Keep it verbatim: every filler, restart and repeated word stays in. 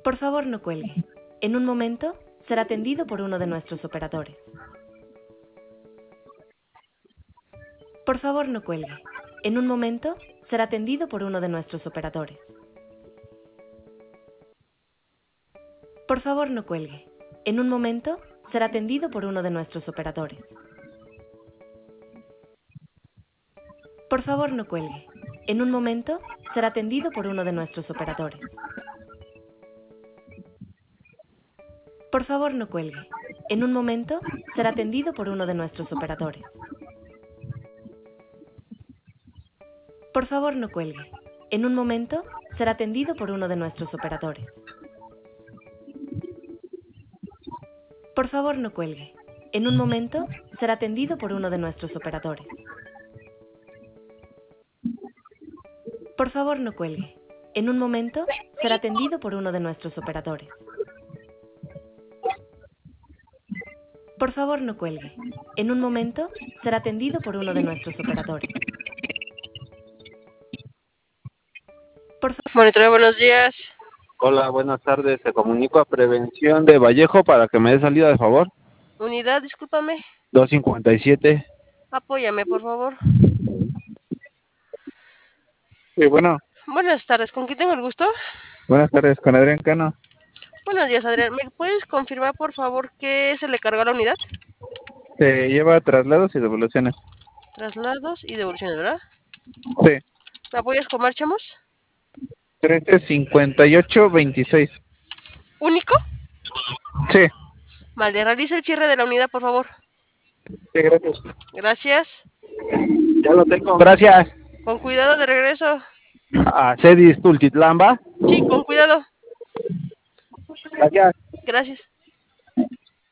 Por favor, no cuelgue. En un momento, será atendido por uno de nuestros operadores. Por favor, no cuelgue. En un momento, será atendido por uno de nuestros operadores. Por favor, no cuelgue. En un momento, será atendido por uno de nuestros operadores. Por favor, no cuelgue. En un momento, será atendido por uno de nuestros operadores. Por favor, no cuelgue. En un momento, será atendido por uno de nuestros operadores. Por favor, no cuelgue. En un momento, será atendido por uno de nuestros operadores. Por favor, no cuelgue. En un momento, será atendido por uno de nuestros operadores. Por favor, no cuelgue. En un momento, será atendido por uno de nuestros operadores. Por favor, no cuelgue. En un momento, será atendido por uno de nuestros operadores. Por fa- Monitoreo, buenos días. Hola, buenas tardes. Se comunico a Prevención de Vallejo para que me dé salida, de favor. Unidad, discúlpame. doscientos cincuenta y siete. Apóyame, por favor. Sí, bueno. Buenas tardes, ¿con quién tengo el gusto? Buenas tardes, con Adrián Cano. Buenos días, Adrián. ¿Me puedes confirmar, por favor, qué se le cargó a la unidad? Se lleva traslados y devoluciones. Traslados y devoluciones, ¿verdad? Sí. ¿Me apoyas con marchamos? trece cincuenta y ocho veintiséis. ¿Único? Sí. Vale, realiza el cierre de la unidad, por favor. Sí, gracias. Gracias. Ya lo tengo. Gracias. Con cuidado de regreso. A Cedis Tultitlán, ¿va? Sí, con cuidado. Gracias. Gracias.